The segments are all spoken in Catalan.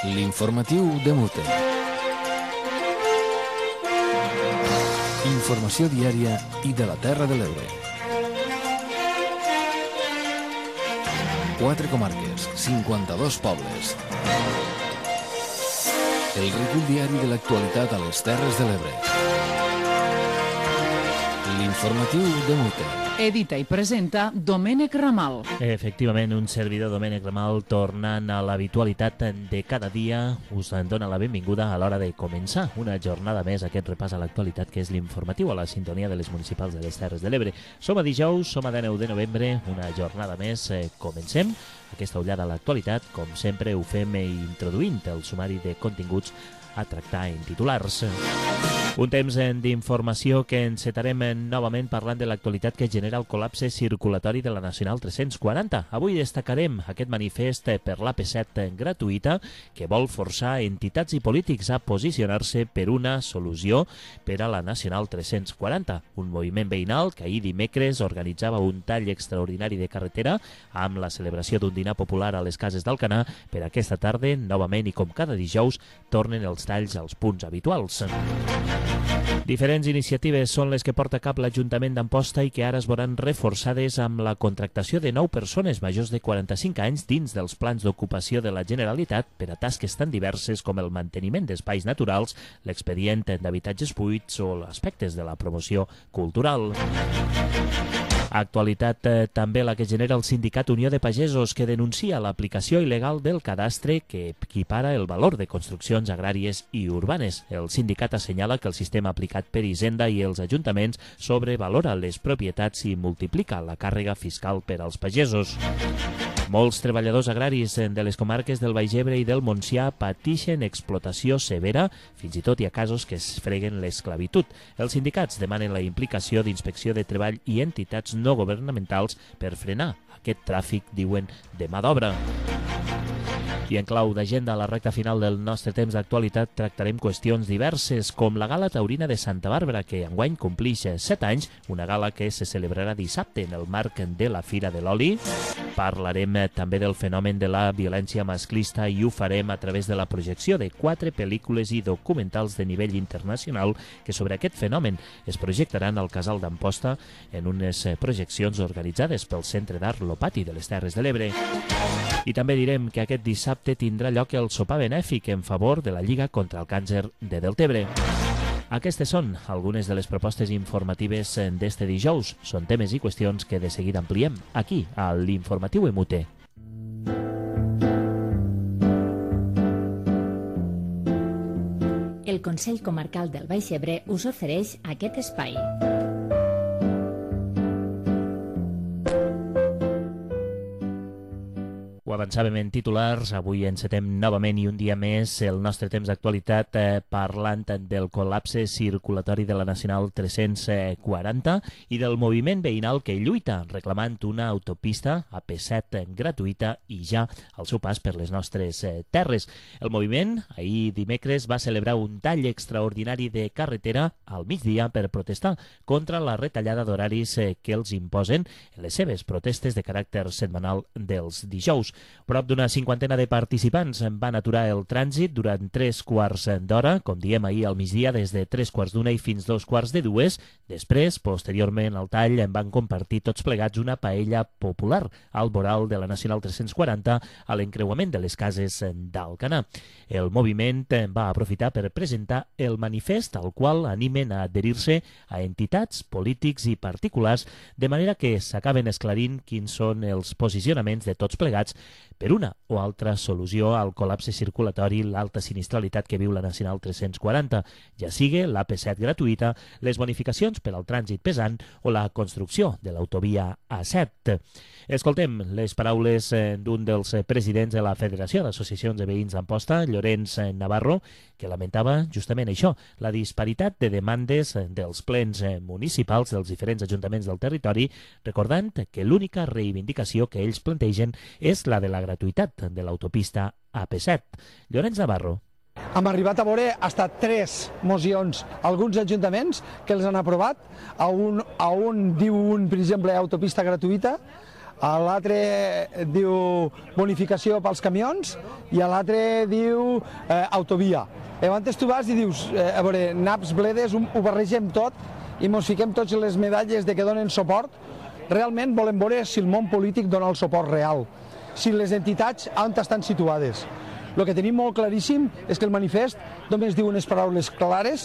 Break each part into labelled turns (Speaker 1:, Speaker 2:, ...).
Speaker 1: L'informatiu de Mute. Informació diària i de la Terra de l'Ebre. 4 comarques, 52 pobles. El recull diari de l'actualitat a les Terres de l'Ebre. L'informatiu de Mute.
Speaker 2: Edita i presenta Domènec Ramal.
Speaker 3: Efectivament, un servidor, Domènec Ramal, tornant a l'habitualitat de cada dia, us dona la benvinguda a l'hora de començar una jornada més, aquest repàs a l'actualitat que és l'informatiu a la sintonia de les municipals de les Terres de l'Ebre. Som a dijous, som a 19 de novembre, una jornada més. Comencem aquesta ullada a l'actualitat. Com sempre ho fem introduint el sumari de continguts a tractar en titulars. Un temps d'informació que encetarem novament parlant de l'actualitat que genera el col·lapse circulatori de la Nacional 340. Avui destacarem aquest manifest per l'AP7 gratuïta que vol forçar entitats i polítics a posicionar-se per una solució per a la Nacional 340. Un moviment veïnal que ahir dimecres organitzava un tall extraordinari de carretera amb la celebració d'un dinar popular a les cases d'Alcanar. Per aquesta tarda, novament i com cada dijous, tornen els talls als punts habituals. Diferents iniciatives són les que porta a cap l'Ajuntament d'Amposta i que ara es veuran reforçades amb la contractació de 9 persones majors de 45 anys dins dels plans d'ocupació de la Generalitat per a tasques tan diverses com el manteniment d'espais naturals, l'expedient d'habitatges buits o aspectes de la promoció cultural. Actualitat també la que genera el sindicat Unió de Pagesos, que denuncia l'aplicació il·legal del cadastre que equipara el valor de construccions agràries i urbanes. El sindicat assenyala que el sistema aplicat per Hisenda i els ajuntaments sobrevalora les propietats i multiplica la càrrega fiscal per als pagesos. Molts treballadors agraris de les comarques del Baix Ebre i del Montsià patixen explotació severa, fins i tot hi ha casos que es freguen l'esclavitud. Els sindicats demanen la implicació d'Inspecció de Treball i entitats no governamentals per frenar aquest tràfic, diuen, de mà d'obra. I en clau d'agenda, a la recta final del nostre temps d'actualitat, tractarem qüestions diverses, com la Gala Taurina de Santa Bàrbara, que enguany complix 7 anys, una gala que se celebrarà dissabte en el marc de la Fira de l'Oli. Parlarem també del fenomen de la violència masclista i ho farem a través de la projecció de 4 pel·lícules i documentals de nivell internacional que sobre aquest fenomen es projectaran al Casal d'Amposta en unes projeccions organitzades pel Centre d'Art Lopati de les Terres de l'Ebre. I també direm que aquest dissabte tindrà lloc el sopar benèfic en favor de la Lliga contra el Càncer de Deltebre. Aquestes són algunes de les propostes informatives d'este dijous. Són temes i qüestions que de seguida ampliem aquí, a l'Informatiu Emute.
Speaker 4: El Consell Comarcal del Baix Ebre us ofereix aquest espai.
Speaker 3: Ho avançàvem en titulars, avui encetem novament i un dia més el nostre temps d'actualitat parlant del col·lapse circulatori de la Nacional 340 i del moviment veïnal que lluita reclamant una autopista AP7 gratuïta i ja al seu pas per les nostres terres. El moviment ahir dimecres va celebrar un tall extraordinari de carretera al migdia per protestar contra la retallada d'horaris que els imposen en les seves protestes de caràcter setmanal dels dijous. Prop d'una cinquantena de participants van aturar el trànsit durant 3 quarts d'hora, com diem ahir al migdia, des de 3:45 i fins 2:45. Després, posteriorment al tall, en van compartir tots plegats una paella popular al voral de la Nacional 340 a l'encreuament de les cases d'Alcanar. El moviment va aprofitar per presentar el manifest al qual animen a adherir-se a entitats, polítics i particulars, de manera que s'acaben esclarint quins són els posicionaments de tots plegats per una o altra solució al col·lapse circulatori, l'alta sinistralitat que viu la Nacional 340, ja sigui l'AP7 gratuïta, les bonificacions per al trànsit pesant o la construcció de l'autovia A7. Escoltem les paraules d'un dels presidents de la Federació d'Associacions de Veïns d'Amposta, Llorenç Navarro, que lamentava justament això, la disparitat de demandes dels plens municipals dels diferents ajuntaments del territori, recordant que l'única reivindicació que ells plantegen és la de la gratuïtat de l'autopista AP7. Llorenç Navarro.
Speaker 5: Hem arribat a veure fins 3 mocions, alguns ajuntaments que els han aprovat, a un diu per exemple, autopista gratuïta, l'altre diu bonificació pels camions i l'altre diu autovia. Llavors tu vas i dius, a veure, naps, bledes, ho barregem tot i ens fiquem tots les medalles de que donen suport. Realment volem veure si el món polític dona el suport real, si les entitats on estan situades. El que tenim molt claríssim és que el manifest només diu unes paraules clares: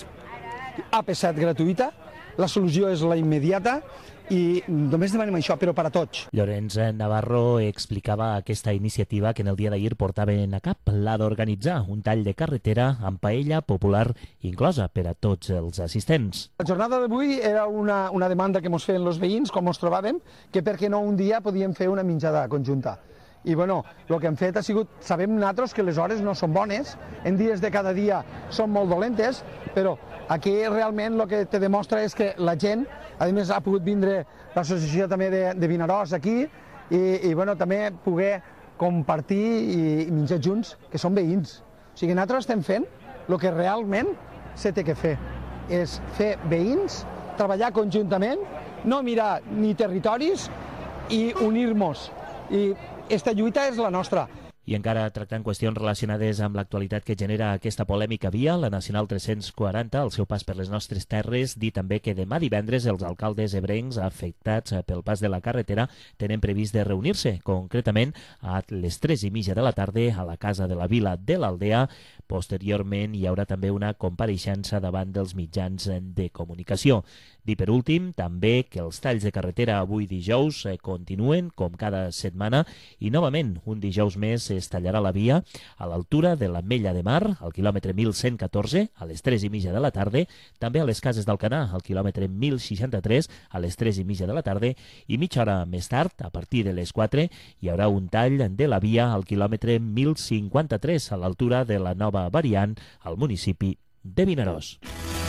Speaker 5: AP7 gratuïta, la solució és la immediata i només demanem això, però per a tots.
Speaker 3: Llorenç Navarro explicava aquesta iniciativa que en el dia d'ahir portaven a cap, la d'organitzar un tall de carretera amb paella popular inclosa per a tots els assistents.
Speaker 5: La jornada d'avui era una demanda que ens feien els veïns, com ens trobàvem, que per què no un dia podíem fer una menjada conjunta. I bueno, el que hem fet ha sigut, sabem nosaltres que les hores no són bones, en dies de cada dia són molt dolentes, però aquí realment el que te demostra és que la gent, a més ha pogut vindre l'associació també de Vinaròs aquí, i bueno, també poder compartir i menjar junts, que són veïns. O sigui, nosaltres estem fent el que realment se té que fer, és fer veïns, treballar conjuntament, no mirar ni territoris i unir-nos. I aquesta lluita és la nostra.
Speaker 3: I encara tractant qüestions relacionades amb l'actualitat que genera aquesta polèmica via, la Nacional 340, al seu pas per les nostres terres, dir també que demà divendres els alcaldes ebrencs afectats pel pas de la carretera tenen previst de reunir-se, concretament a les 3:30 de la tarda a la Casa de la Vila de l'Aldea. Posteriorment hi haurà també una compareixença davant dels mitjans de comunicació. Dir per últim també que els talls de carretera avui dijous continuen com cada setmana i novament un dijous més es tallarà la via a l'altura de l'Ametlla de Mar, al quilòmetre 1114, a les 3:30 de la tarda, també a les Cases d'Alcanar, al quilòmetre 1063, a les 3:30 de la tarda, i mitja hora més tard, a partir de les 4, hi haurà un tall de la via al quilòmetre 1053, a l'altura de la nova variant, al municipi de Vinaròs.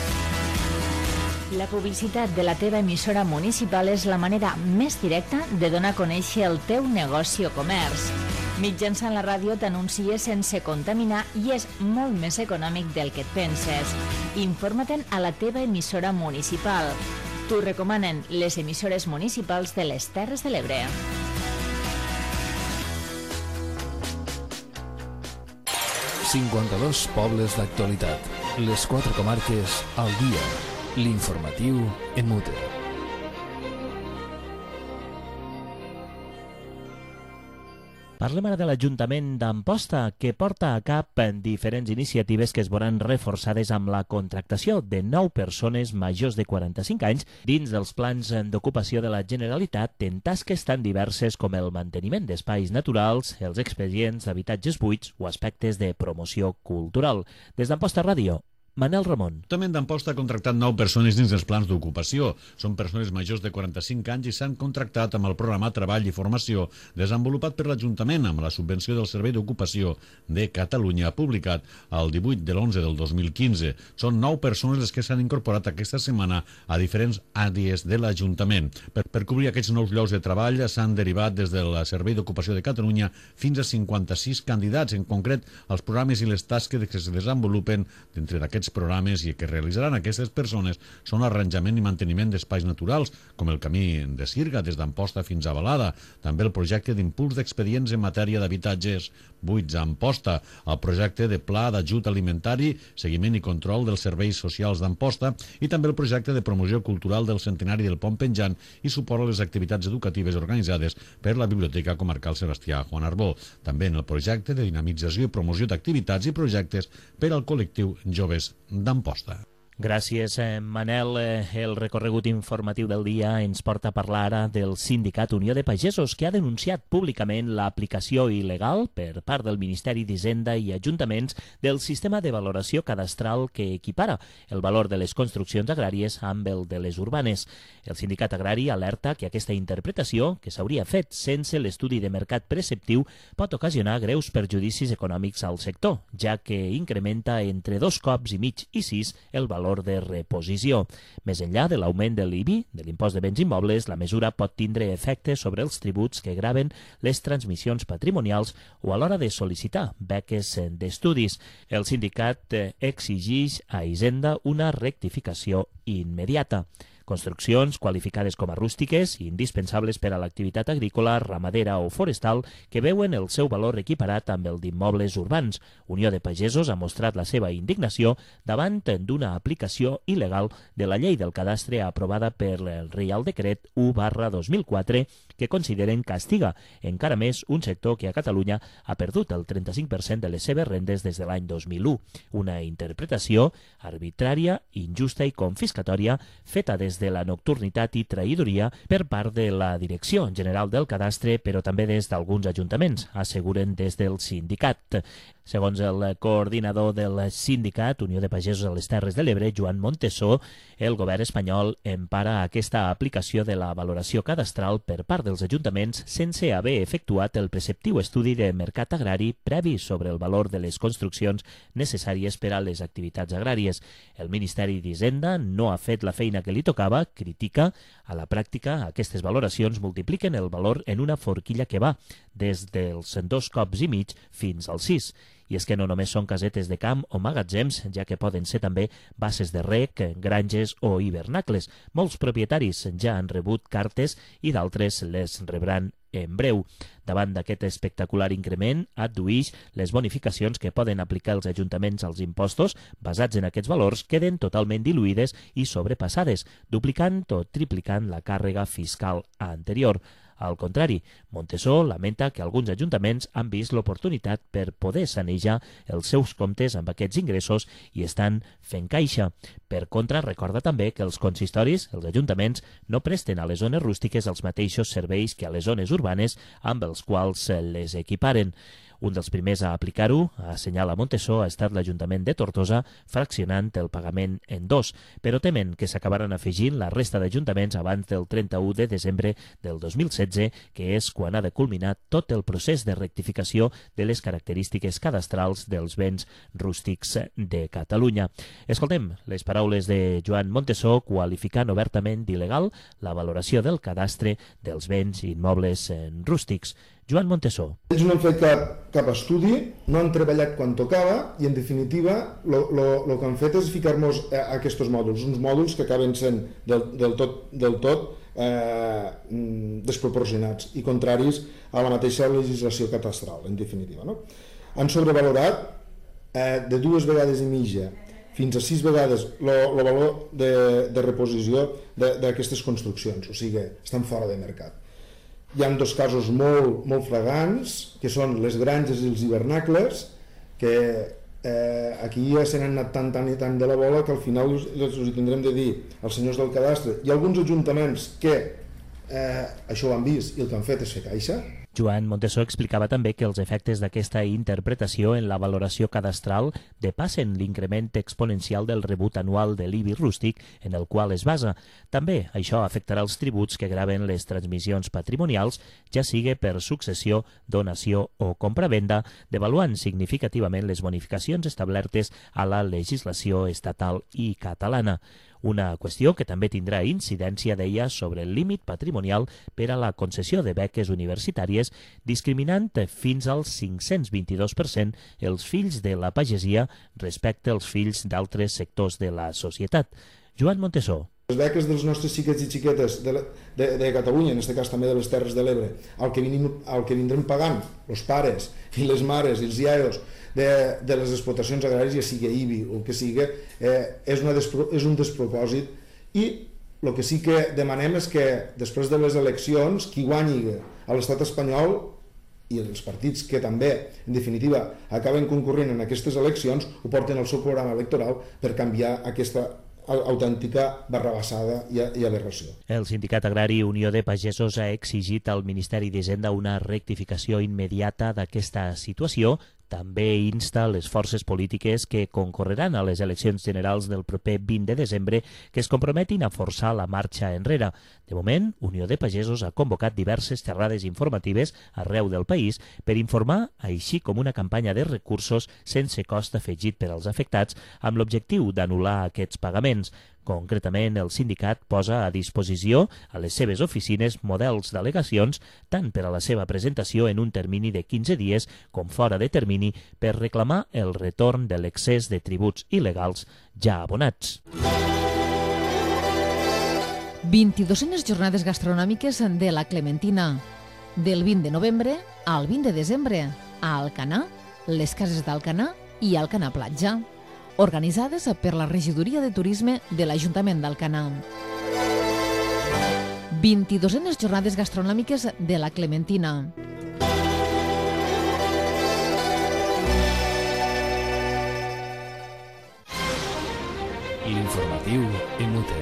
Speaker 4: La publicitat de la teva emissora municipal és la manera més directa de donar a conèixer el teu negoci o comerç. Mitjançant la ràdio t'anuncies sense contaminar i és molt més econòmic del que et penses. Informa-te'n a la teva emissora municipal. T'ho recomanen les emissores municipals de les Terres de l'Ebre.
Speaker 1: ...52 pobles d'actualitat. Les 4 comarques al dia. L'informatiu en Mute.
Speaker 3: Parlem ara de l'Ajuntament d'Amposta, que porta a cap diferents iniciatives que es veuran reforçades amb la contractació de 9 persones majors de 45 anys dins dels plans d'ocupació de la Generalitat en tasques tan diverses com el manteniment d'espais naturals, els expedients d'habitatges buits o aspectes de promoció cultural. Des d'Amposta Ràdio, Manel Ramon.
Speaker 6: L'Ajuntament d'Amposta ha contractat 9 persones dins dels plans d'ocupació. Són persones majors de 45 anys i s'han contractat amb el programa Treball i Formació desenvolupat per l'Ajuntament amb la subvenció del Servei d'Ocupació de Catalunya publicat el 18 de l'11 del 2015. Són 9 persones les que s'han incorporat aquesta setmana a diferents àrees de l'Ajuntament. Per cobrir aquests nous llocs de treball s'han derivat des del Servei d'Ocupació de Catalunya fins a 56 candidats. En concret, els programes i les tasques que es desenvolupen dintre d'aquests programes i que realitzaran aquestes persones són l'arranjament i manteniment d'espais naturals, com el camí de Sirga des d'Amposta fins a Balada, també el projecte d'impuls d'expedients en matèria d'habitatges buits a Amposta, el projecte de pla d'ajut alimentari, seguiment i control dels serveis socials d'Amposta i també el projecte de promoció cultural del centenari del Pont Penjant i suport a les activitats educatives organitzades per la Biblioteca Comarcal Sebastià Juan Arbó, també en el projecte de dinamització i promoció d'activitats i projectes per al col·lectiu Joves d'Amposta.
Speaker 3: Gràcies, Manel. El recorregut informatiu del dia ens porta a parlar ara del Sindicat Unió de Pagesos, que ha denunciat públicament l'aplicació il·legal per part del Ministeri d'Hisenda i Ajuntaments del sistema de valoració cadastral que equipara el valor de les construccions agràries amb el de les urbanes. El sindicat agrari alerta que aquesta interpretació, que s'hauria fet sense l'estudi de mercat preceptiu, pot ocasionar greus perjudicis econòmics al sector, ja que incrementa entre 2 cops i mig i 6 el valor de reposició. Més enllà de l'augment de l'IBI, de l'impost de béns immobles, la mesura pot tindre efectes sobre els tributs que graven les transmissions patrimonials o a l'hora de sol·licitar beques d'estudis. El sindicat exigeix a Hisenda una rectificació immediata. construccions qualificades com a rústiques i indispensables per a l'activitat agrícola, ramadera o forestal que veuen el seu valor equiparat amb el d'immobles urbans. Unió de Pagesos ha mostrat la seva indignació davant d'una aplicació il·legal de la llei del cadastre aprovada per el Reial Decret 1/2004 que consideren castiga encara més un sector que a Catalunya ha perdut el 35% de les seves rendes des de l'any 2001. Una interpretació arbitrària, injusta i confiscatòria feta des de la nocturnitat i traïdoria per part de la Direcció General del Cadastre, però també des d'alguns ajuntaments, asseguren des del sindicat. Segons el coordinador del sindicat Unió de Pagesos a les Terres de l'Ebre, Joan Montesó, el govern espanyol empara aquesta aplicació de la valoració cadastral per part dels ajuntaments sense haver efectuat el preceptiu estudi de mercat agrari previ sobre el valor de les construccions necessàries per a les activitats agràries. El Ministeri d'Hisenda no ha fet la feina que li tocava, critica. A la pràctica, aquestes valoracions multipliquen el valor en una forquilla que va des dels 2,5 cops fins als 6. I és que no només són casetes de camp o magatzems, ja que poden ser també bases de rec, granges o hivernacles. Molts propietaris ja han rebut cartes i d'altres les rebran en breu. Davant d'aquest espectacular increment, adduïx les bonificacions que poden aplicar els ajuntaments als impostos basats en aquests valors queden totalment diluïdes i sobrepassades, duplicant o triplicant la càrrega fiscal anterior. Al contrari, Montesó lamenta que alguns ajuntaments han vist l'oportunitat per poder sanejar els seus comptes amb aquests ingressos i estan fent caixa. Per contra, recorda també que els consistoris, els ajuntaments, no presten a les zones rústiques els mateixos serveis que a les zones urbanes amb els quals les equiparen. Un dels primers a aplicar-ho, assenyala Montesó, ha estat l'Ajuntament de Tortosa, fraccionant el pagament en dos, però temen que s'acabaran afegint la resta d'ajuntaments abans del 31 de desembre del 2016, que és quan ha de culminar tot el procés de rectificació de les característiques cadastrals dels béns rústics de Catalunya. Escoltem les paraules de Joan Montesó qualificant obertament d'il·legal la valoració del cadastre dels béns immobles rústics. Joan Montesó.
Speaker 7: Ells no han fet cap estudi, no han treballat quan tocava i, en definitiva, el que han fet és ficar-nos a aquests mòduls, uns mòduls que acaben sent del tot desproporcionats i contraris a la mateixa legislació catastral, en definitiva. No? Han sobrevalorat de 2 vegades i mitja fins a 6 vegades el valor de reposició d'aquestes construccions, o sigui, estan fora de mercat. Hi ha 2 casos molt flagrants, que són les granges i els hivernacles, que aquí ja se n'han anat tant de la bola que al final els tindrem de dir als senyors del cadastre. Hi ha alguns ajuntaments que això ho han vist i el que han fet és fer caixa.
Speaker 3: Joan Montesó explicava també que els efectes d'aquesta interpretació en la valoració cadastral depassen l'increment exponencial del rebut anual de l'IBI rústic en el qual es basa. També això afectarà els tributs que graven les transmissions patrimonials, ja sigui per successió, donació o compravenda, devaluant significativament les bonificacions establertes a la legislació estatal i catalana. Una qüestió que també tindrà incidència, deia, sobre el límit patrimonial per a la concessió de beques universitàries, discriminant fins al 522% els fills de la pagesia respecte als fills d'altres sectors de la societat. Joan Montesó.
Speaker 7: Les beques dels nostres xiquets i xiquetes de Catalunya, en aquest cas també de les Terres de l'Ebre, el que vindrem pagant els pares i les mares i els iaios de les explotacions agràries, ja sigui IBI o el que sigui, és un despropòsit, i el que sí que demanem és que després de les eleccions qui guanyi a l'estat espanyol i els partits que també, en definitiva, acaben concorrent en aquestes eleccions ho porten al seu programa electoral per canviar aquesta autèntica barrabassada i aberració.
Speaker 3: El Sindicat Agrari Unió de Pagesos ha exigit al Ministeri d'Hisenda una rectificació immediata d'aquesta situació. També insta les forces polítiques que concorreran a les eleccions generals del proper 20 de desembre que es comprometin a forçar la marxa enrere. De moment, Unió de Pagesos ha convocat diverses xerrades informatives arreu del país per informar, així com una campanya de recursos sense cost afegit per als afectats amb l'objectiu d'anul·lar aquests pagaments. Concretament, el sindicat posa a disposició a les seves oficines models d'al·legacions tant per a la seva presentació en un termini de 15 dies com fora de termini per reclamar el retorn de l'excés de tributs il·legals ja abonats.
Speaker 2: 22enes jornades gastronòmiques de la Clementina. Del 20 de novembre al 20 de desembre, a Alcanar, les cases d'Alcanar i Alcanar Platja, organitzades per la Regidoria de Turisme de l'Ajuntament d'Alcanar. 22enes jornades gastronòmiques de la Clementina.
Speaker 1: L'informatiu en UTE.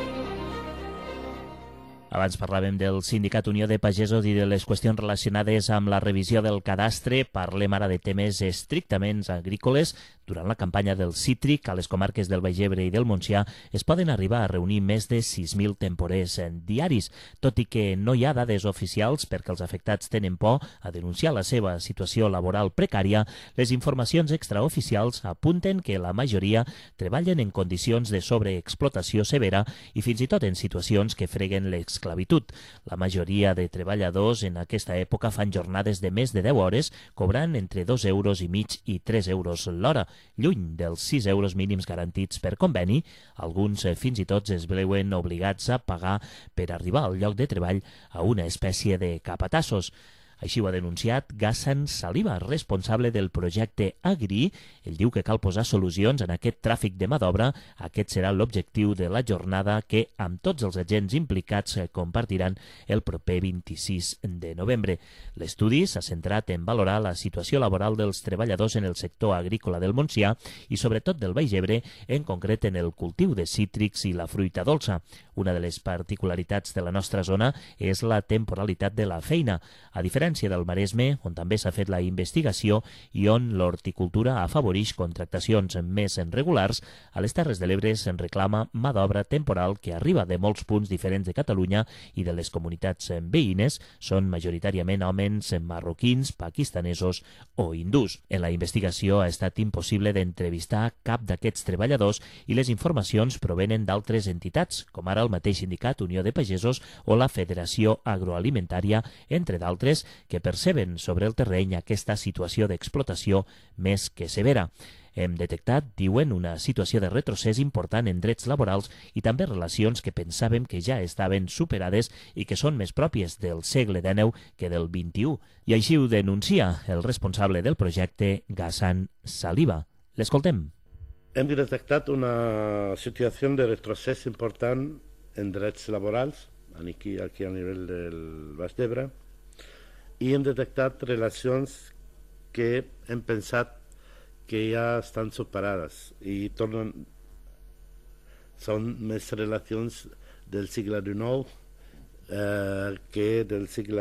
Speaker 3: Abans parlàvem del Sindicat Unió de Pagesos i de les qüestions relacionades amb la revisió del cadastre. Parlem ara de temes estrictament agrícoles. Durant la campanya del cítric, a les comarques del Baix Ebre i del Montsià es poden arribar a reunir més de 6.000 temporers diaris. Tot i que no hi ha dades oficials perquè els afectats tenen por a denunciar la seva situació laboral precària, les informacions extraoficials apunten que la majoria treballen en condicions de sobreexplotació severa i fins i tot en situacions que freguen l'esclavitud. La majoria de treballadors en aquesta època fan jornades de més de 10 hores, cobrant entre 2,5 euros i 3 euros l'hora, lluny dels 6 euros mínims garantits per conveni. Alguns fins i tot es veuen obligats a pagar per arribar al lloc de treball a una espècie de capatassos. Així ho ha denunciat Gassan Saliba, responsable del projecte Agri. Ell diu que cal posar solucions en aquest tràfic de mà d'obra. Aquest serà l'objectiu de la jornada que, amb tots els agents implicats, compartiran el proper 26 de novembre. L'estudi s'ha centrat en valorar la situació laboral dels treballadors en el sector agrícola del Montsià i sobretot del Baix Ebre, en concret en el cultiu de cítrics i la fruita dolça. Una de les particularitats de la nostra zona és la temporalitat de la feina. A diferència del Maresme, on també s'ha fet la investigació i on l'horticultura afavoreix contractacions més regulars, a les Terres de l'Ebre se'n reclama mà d'obra temporal que arriba de molts punts diferents de Catalunya i de les comunitats veïnes. Són majoritàriament homes marroquins, pakistanesos o hindús. En la investigació ha estat impossible d'entrevistar cap d'aquests treballadors i les informacions provenen d'altres entitats, com ara el mateix Sindicat Unió de Pagesos o la Federació Agroalimentària, entre d'altres, que perceben sobre el terreny aquesta situació d'explotació més que severa. Hem detectat, diuen, una situació de retrocés important en drets laborals i també relacions que pensàvem que ja estaven superades i que són més pròpies del segle XIX que del XXI. I així ho denuncia el responsable del projecte, Gassan Saliba. L'escoltem.
Speaker 8: Hem detectat una situació de retrocés important en drets laborals, aquí a nivell del Baix d'Ebre, i hem detectat relacions que hem pensat que ja estan superades i són més relacions del segle XIX que del segle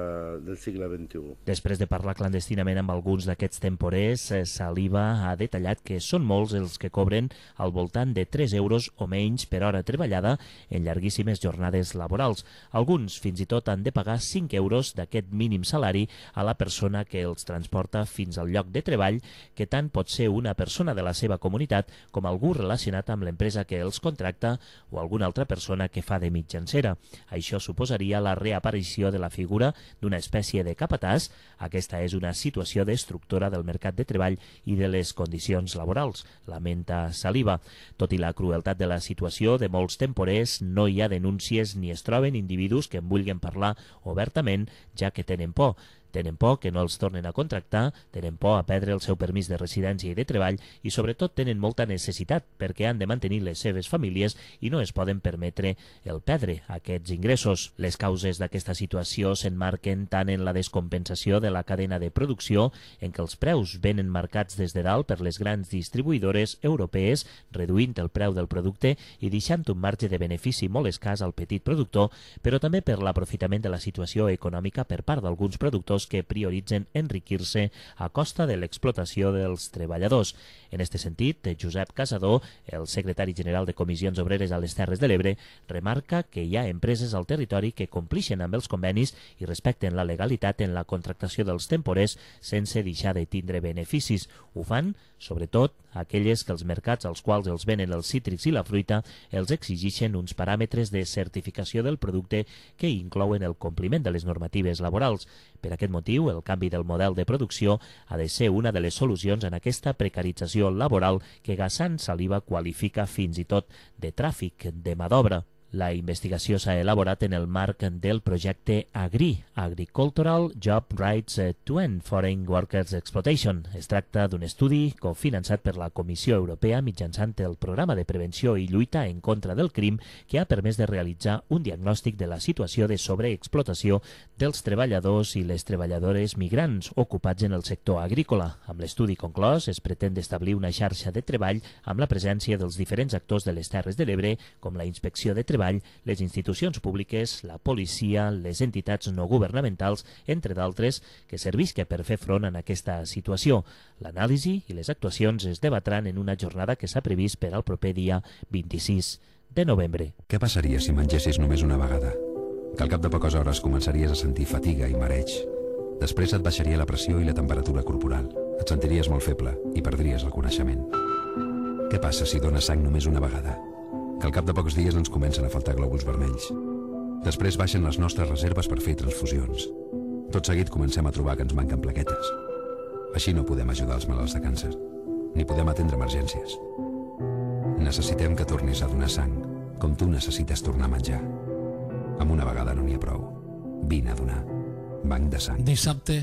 Speaker 8: XXI.
Speaker 3: Després de parlar clandestinament amb alguns d'aquests temporers, Saliba ha detallat que són molts els que cobren al voltant de 3 euros o menys per hora treballada en llarguíssimes jornades laborals. Alguns fins i tot han de pagar 5 euros d'aquest mínim salari a la persona que els transporta fins al lloc de treball, que tant pot ser una persona de la seva comunitat com algú relacionat amb l'empresa que els contracta o alguna altra persona que fa de mitjancera. Això suposaria la reaparició de la figura d'una espècie de capatàs. Aquesta és una situació destructora del mercat de treball i de les condicions laborals, lamenta Saliba. Tot i la crueltat de la situació de molts temporers, no hi ha denúncies ni es troben individus que en vulguin parlar obertament, ja que tenen por. Tenen por que no els tornen a contractar, tenen por a perdre el seu permís de residència i de treball i sobretot tenen molta necessitat perquè han de mantenir les seves famílies i no es poden permetre el perdre aquests ingressos. Les causes d'aquesta situació s'emmarquen tant en la descompensació de la cadena de producció, en què els preus venen marcats des de dalt per les grans distribuïdores europees, reduint el preu del producte i deixant un marge de benefici molt escàs al petit productor, però també per l'aprofitament de la situació econòmica per part d'alguns productors que prioritzen enriquir-se a costa de l'explotació dels treballadors. En aquest sentit, Josep Casador, el secretari general de Comissions Obreres a les Terres de l'Ebre, remarca que hi ha empreses al territori que complixen amb els convenis i respecten la legalitat en la contractació dels temporers sense deixar de tindre beneficis. Ho fan, sobretot, aquelles que els mercats als quals els venen els cítrics i la fruita els exigeixen uns paràmetres de certificació del producte que inclouen el compliment de les normatives laborals. Per aquest motiu, el canvi del model de producció ha de ser una de les solucions en aquesta precarització laboral que Gassan Saliba qualifica fins i tot de tràfic de mà d'obra. La investigació s'ha elaborat en el marc del projecte AGRI, Agricultural Job Rights to End Foreign Workers Exploitation. Es tracta d'un estudi cofinançat per la Comissió Europea mitjançant el Programa de Prevenció i Lluita en contra del Crim, que ha permès de realitzar un diagnòstic de la situació de sobreexplotació dels treballadors i les treballadores migrants ocupats en el sector agrícola. Amb l'estudi conclòs es pretén establir una xarxa de treball amb la presència dels diferents actors de les Terres de l'Ebre, com la Inspecció de Treball, les institucions públiques, la policia, les entitats no governamentals, entre d'altres, que servisca per fer front en aquesta situació. L'anàlisi i les actuacions es debatran en una jornada que s'ha previst per al proper dia 26 de novembre.
Speaker 9: Què passaria si mengessis només una vegada? Que al cap de poques hores començaries a sentir fatiga i mareig. Després et baixaria la pressió i la temperatura corporal. Et sentiries molt feble i perdries el coneixement. Què passa si dones sang només una vegada? Que al cap de pocs dies ens comencen a faltar glòbuls vermells. Després baixen les nostres reserves per fer transfusions. Tot seguit comencem a trobar que ens manquen plaquetes. Així no podem ajudar els malalts de càncer, ni podem atendre emergències. Necessitem que tornis a donar sang, com tu necessites tornar a menjar. Amb una vegada no n'hi ha prou. Vine a donar. Banc de sang.
Speaker 10: Dissabte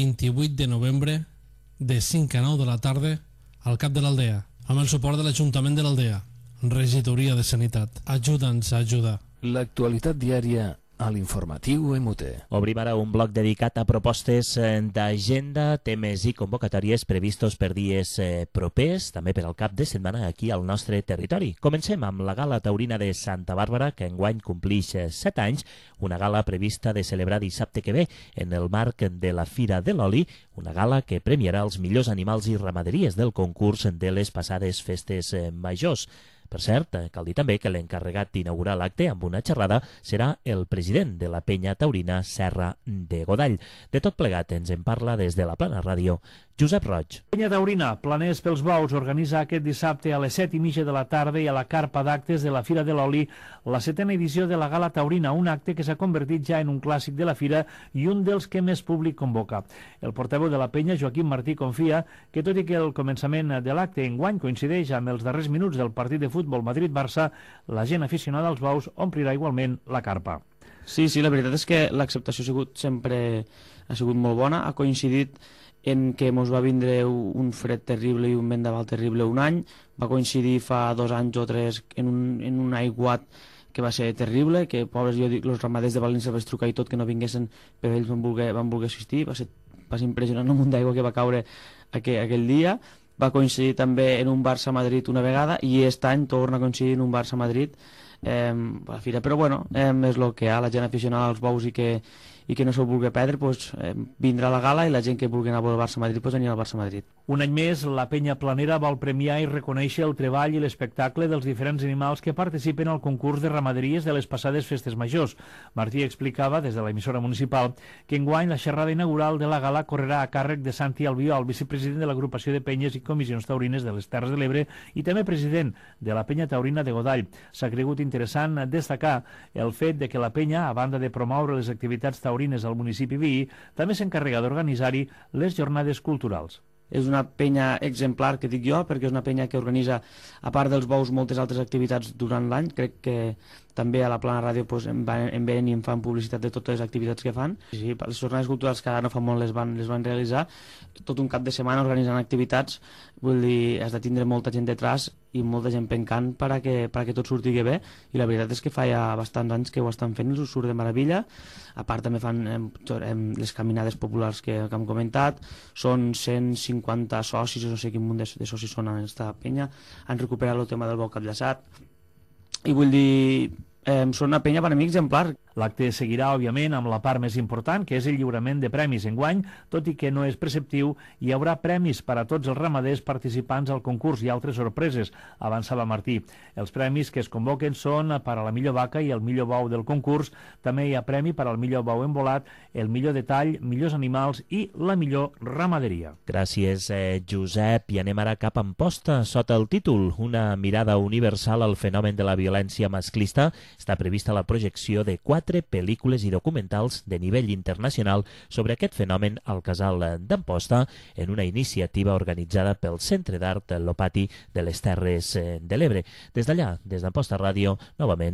Speaker 10: 28 de novembre, de 5 a 9 de la tarda, al cap de l'Aldea, amb el suport de l'Ajuntament de l'Aldea. Regidoria de Sanitat. Ajuda'ns a ajudar.
Speaker 1: L'actualitat diària a l'informatiu MUT.
Speaker 3: Obrim ara un bloc dedicat a propostes d'agenda, temes i convocatòries previstos per dies propers, també per al cap de setmana aquí al nostre territori. Comencem amb la Gala Taurina de Santa Bàrbara, que enguany complix 7 anys, una gala prevista de celebrar dissabte que ve en el marc de la Fira de l'Oli, una gala que premiarà els millors animals i ramaderies del concurs de les passades festes majors. Per cert, cal dir també que l'encarregat d'inaugurar l'acte amb una xerrada serà el president de la penya taurina Serra de Godall. De tot plegat ens en parla des de la Plana Ràdio Josep Roig.
Speaker 11: Penya Taurina, Planers pels Bous, organitza aquest dissabte a les 7:30 de la tarda i a la carpa d'actes de la Fira de l'Oli la 7ª edició de la Gala Taurina, un acte que s'ha convertit ja en un clàssic de la Fira i un dels que més públic convoca. El portaveu de la penya, Joaquim Martí, confia que tot i que el començament de l'acte enguany coincideix amb els darrers minuts del partit de futbol Madrid-Barça, la gent aficionada als bous omplirà igualment la carpa.
Speaker 12: Sí, la veritat és que l'acceptació ha sigut molt bona, ha coincidit en què ens va vindre un fred terrible i un vendaval terrible un any, va coincidir fa 2 anys o 3 en un aiguat que va ser terrible, que pobres, jo dic, els ramaders de València vaig trucar i tot que no vinguessin, però ells van voler assistir, va ser impressionant el munt d'aigua que va caure aquell dia. Va coincidir també en un Barça-Madrid una vegada i aquest any torna a coincidir en un Barça-Madrid a la Fira. Però bueno, és el que hi ha, la gent aficionada als bous i que no se'l vulgui perdre, vindrà a la gala i la gent que vulgui anar a veure el Barça-Madrid anirà al Barça-Madrid.
Speaker 11: Un any més, la penya planera vol premiar i reconèixer el treball i l'espectacle dels diferents animals que participen al concurs de ramaderies de les passades festes majors. Martí explicava, des de l'emissora municipal, que enguany la xerrada inaugural de la gala correrà a càrrec de Santi Albiol, vicepresident de l'agrupació de penyes i comissions taurines de les Terres de l'Ebre i també president de la penya taurina de Godall. S'ha cregut interessant destacar el fet de que la penya, a banda de promoure les activitats taurines al municipi veí, també s'encarrega d'organitzar-hi les jornades culturals.
Speaker 12: És una penya exemplar, que dic jo, perquè és una penya que organitza, a part dels bous, moltes altres activitats durant l'any. Crec que també a la Plana Ràdio en venen i en fan publicitat de totes les activitats que fan. Sí, les jornades culturals que ara no fa molt les van realitzar, tot un cap de setmana organitzant activitats, vull dir, has de tindre molta gent detrás i molta gent pencant perquè tot surti bé, i la veritat és que fa ja bastants anys que ho estan fent, els surt de meravella. A part també fan les caminades populars que hem comentat, són 150 socis, no sé quin munt de socis són en aquesta penya, han recuperat el tema del bou capllaçat, i vull dir, són una penya per a mi exemplar.
Speaker 11: L'acte seguirà, òbviament, amb la part més important, que és el lliurament de premis. Enguany, tot i que no és preceptiu, hi haurà premis per a tots els ramaders participants al concurs i altres sorpreses, avançava Martí. Els premis que es convoquen són per a la millor vaca i el millor bou del concurs. També hi ha premi per al millor bou embolat, el millor detall, millors animals i la millor ramaderia.
Speaker 3: Gràcies, Josep. I anem ara cap a Amposta, sota el títol Una mirada universal al fenomen de la violència masclista. Està prevista la projecció de 4 pel·lícules i documentals de nivell internacional sobre aquest fenomen al Casal d'Amposta, en una iniciativa organitzada pel Centre d'Art Lopati de les Terres de l'Ebre. Des d'allà, des d'Amposta Ràdio, novament,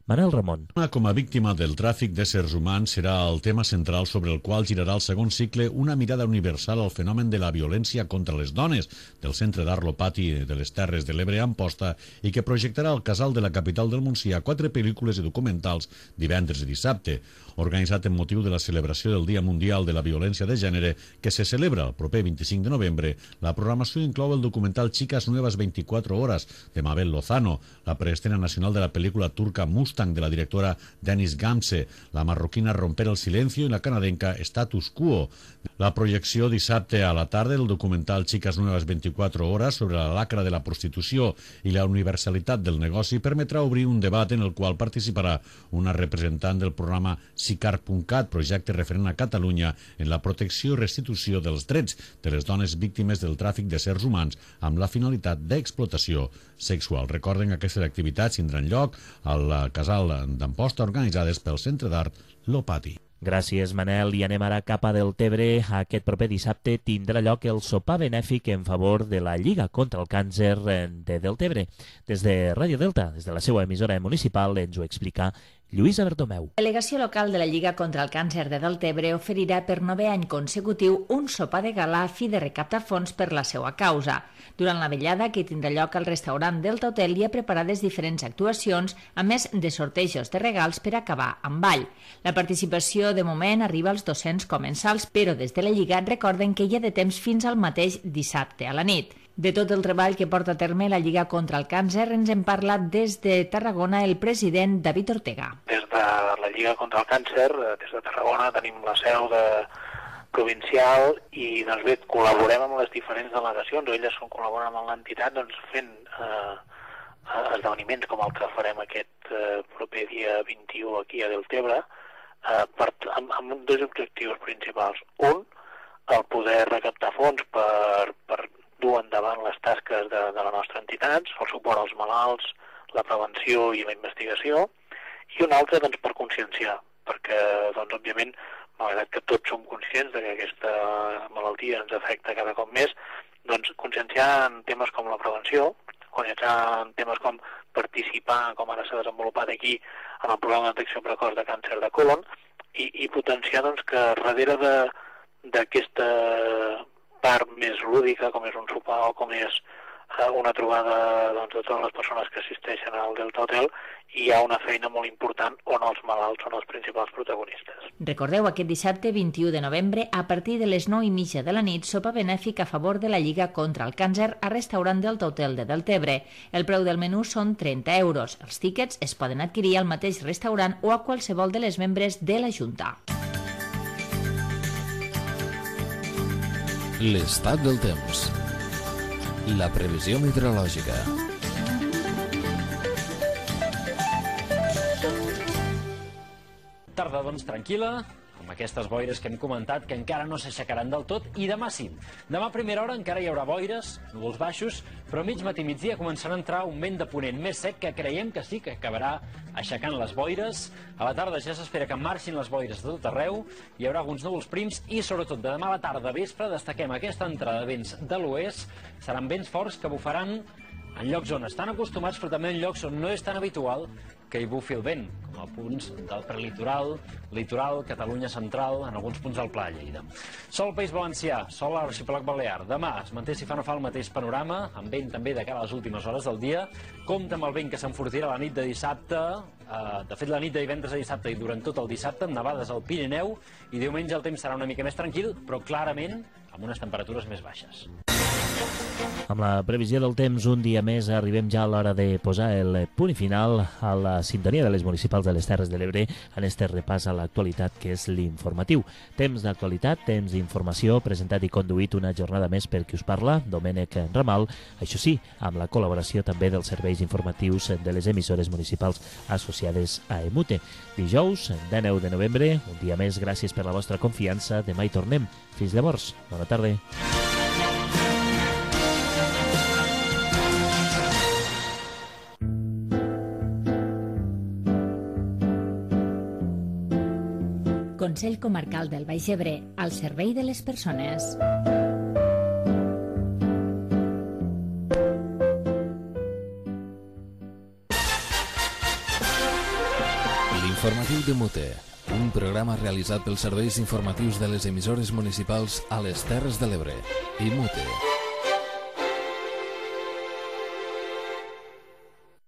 Speaker 3: Manel Ramon.
Speaker 6: Com a víctima del tràfic d'éssers humans serà el tema central sobre el qual girarà el segon cicle Una mirada universal al fenomen de la violència contra les dones del Centre d'Art Lopati de les Terres de l'Ebre a Amposta i que projectarà al Casal de la capital del Montsià 4 pel·lícules i documentals divendres i dissabte. Organitzat en motiu de la celebració del Dia Mundial de la Violència de Gènere, que se celebra el proper 25 de novembre, la programació inclou el documental Chicas Nuevas 24 Horas, de Mabel Lozano, la preestrena nacional de la pel·lícula turca Mustang, de la directora Dennis Gamse, la marroquina Romper el Silencio i la canadenca Status Quo. La projecció dissabte a la tarda del documental Chicas Nuevas 24 Horas sobre la lacra de la prostitució i la universalitat del negoci permetrà obrir un debat en el qual participarà una representant del programa SICAR.cat, projecte referent a Catalunya en la protecció i restitució dels drets de les dones víctimes del tràfic d'éssers humans amb la finalitat d'explotació sexual. Recorden que aquestes activitats tindran lloc al Casal d'Amposta organitzades pel Centre d'Art Lopati.
Speaker 3: Gràcies, Manel. I anem ara cap a Deltebre. Aquest proper dissabte tindrà lloc el sopar benèfic en favor de la Lliga contra el Càncer de Deltebre. Des de Ràdio Delta, des de la seva emissora municipal, ens ho explica Lluïsa Bertomeu.
Speaker 4: La delegació local de la Lliga contra el Càncer de Deltebre oferirà per 9è any consecutiu un sopar de gala a fi de recaptar fons per la seva causa. Durant la vetllada, que tindrà lloc al restaurant Delta Hotel, hi ha preparades diferents actuacions, a més de sortejos de regals per acabar amb ball. La participació de moment arriba als 200 comensals, però des de la Lliga recorden que hi ha de temps fins al mateix dissabte a la nit. De tot el treball que porta a terme la Lliga contra el Càncer ens en parla des de Tarragona el president David Ortega.
Speaker 13: Des de la Lliga contra el Càncer, des de Tarragona, tenim la seu provincial i doncs bé, col·laborem amb les diferents delegacions, o elles col·laboren amb l'entitat fent esdeveniments com el que farem aquest proper dia 21 aquí a Deltebre, amb dos objectius principals. Un, el poder recaptar fons per dur endavant les tasques de la nostra entitat, el suport als malalts, la prevenció i la investigació, i un altre per conscienciar, perquè òbviament, malgrat que tots som conscients de que aquesta malaltia ens afecta cada cop més, conscienciar en temes com la prevenció, conscienciar en temes com participar, com ara s'ha desenvolupat aquí, en el programa de detecció precoç de càncer de còlon, i potenciar que darrere d'aquesta part més lúdica, com és un sopar o com és una trobada de totes les persones que assisteixen al Delta Hotel, hi ha una feina molt important on els malalts són els principals protagonistes.
Speaker 4: Recordeu, aquest dissabte 21 de novembre, a partir de les 9:30 de la nit, sopar benèfic a favor de la Lliga contra el Càncer a restaurant Delta Hotel de Deltebre. El preu del menú són 30 euros. Els tíquets es poden adquirir al mateix restaurant o a qualsevol de les membres de la Junta.
Speaker 1: L'estat del temps. La previsió meteorològica.
Speaker 14: Tarda, tranquil·la, amb aquestes boires que hem comentat, que encara no s'aixecaran del tot, i demà sí. Demà a primera hora encara hi haurà boires, núvols baixos, però mig matí i migdia començarà a entrar un vent de ponent més sec que creiem que sí que acabarà aixecant les boires. A la tarda ja s'espera que marxin les boires de tot arreu, hi haurà alguns núvols prims i sobretot de demà a la tarda vespre destaquem aquesta entrada de vents de l'oest. Seran vents forts que bufaran en llocs on estan acostumats, però també en llocs on no és tan habitual que hi bufi el vent, com a punts del prelitoral, litoral, Catalunya central, en alguns punts del Pla de Lleida. Sol al País Valencià, sol a l'Arxipèlag Balear. Demà es manté si fa no fa el mateix panorama, amb vent també de cara a les últimes hores del dia. Compte amb el vent que s'enfortirà la nit de dissabte, de fet la nit de divendres a dissabte i durant tot el dissabte, amb nevades al Pirineu, i diumenge el temps serà una mica més tranquil, però clarament amb unes temperatures més baixes.
Speaker 3: Amb la previsió del temps, un dia més arribem ja a l'hora de posar el punt final a la sintonia de les municipals de les Terres de l'Ebre en este repàs a l'actualitat que és l'informatiu. Temps d'actualitat, temps d'informació, presentat i conduït una jornada més per qui us parla, Domènec Ramal, això sí, amb la col·laboració també dels serveis informatius de les emissores municipals associades a EMUTE. Dijous, 19 de novembre, un dia més, gràcies per la vostra confiança, demà hi tornem. Fins llavors, bona tarda.
Speaker 4: Consell Comarcal del Baix Ebre, al servei de les persones.
Speaker 1: L'informatiu de Mute, un programa realitzat pels serveis informatius de les emissores municipals a les Terres de l'Ebre i Mute.